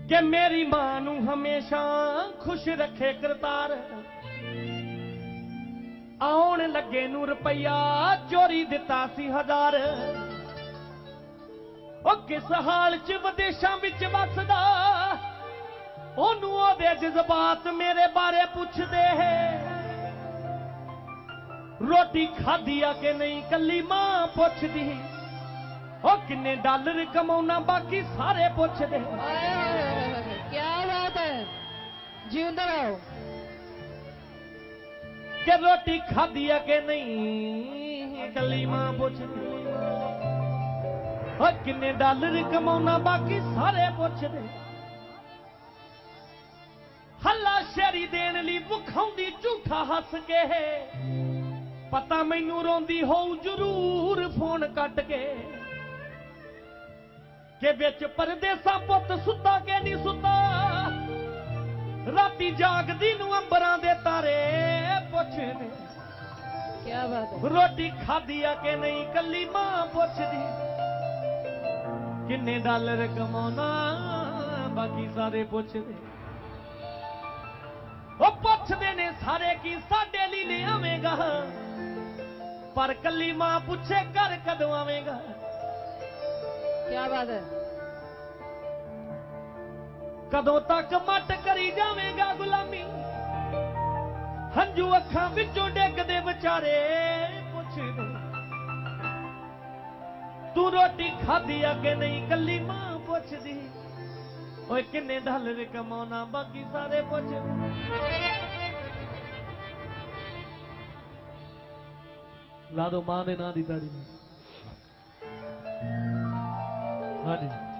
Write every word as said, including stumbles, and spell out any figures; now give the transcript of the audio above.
कि मेरी मां नू हमेशा खुश रखे करतार। आउण लगे नू रुपया चोरी दिता सी हजार। ओ किस हाल च विदेशां विच वसदा, ओनू ओदे जज्बात मेरे बारे पुछदे है। रोटी खाधी आ के नहीं कली मां पुछदी, ओ किन्ने डॉलर कमाउना बाकी सारे पुछदे। क्या बात है, जिंदा रहो। कि रोटी खाधी आ के नहीं कली मां पुछदी, ओ किन्ने डॉलर कमाउना बाकी सारे पुछदे। हल्ला शेरी देण लई विखाउंदी झूठा हस के, पता मैनू रोंदी होऊ जरूर फोन कट के। के बिच परदेसा पुत सुता के नहीं सुता, राती जागदी नू अंबरां दे तारे पुछदे। क्या बात है। रोटी खाधी आ के नहीं कली मां पुछदी, किन्ने डॉलर कमाउना बाकी सारे पुछदे। ओ पुछदे ने सारे की साडे लई ले आवेगा, पर कली मां पुछे घर कदों आवेगा। क्या बात है। कदों तक मट करी जावेगा गुलामी, हंजू अखां विचों डिगदे विचारे पुछदे। तू रोटी खाधी आ के नहीं कली मां पुछदी, ओए किन्ने डॉलर कमाउना बाकी सारे पुछदे। ला दो मां दे नां दी ताड़ी। हाँ जी।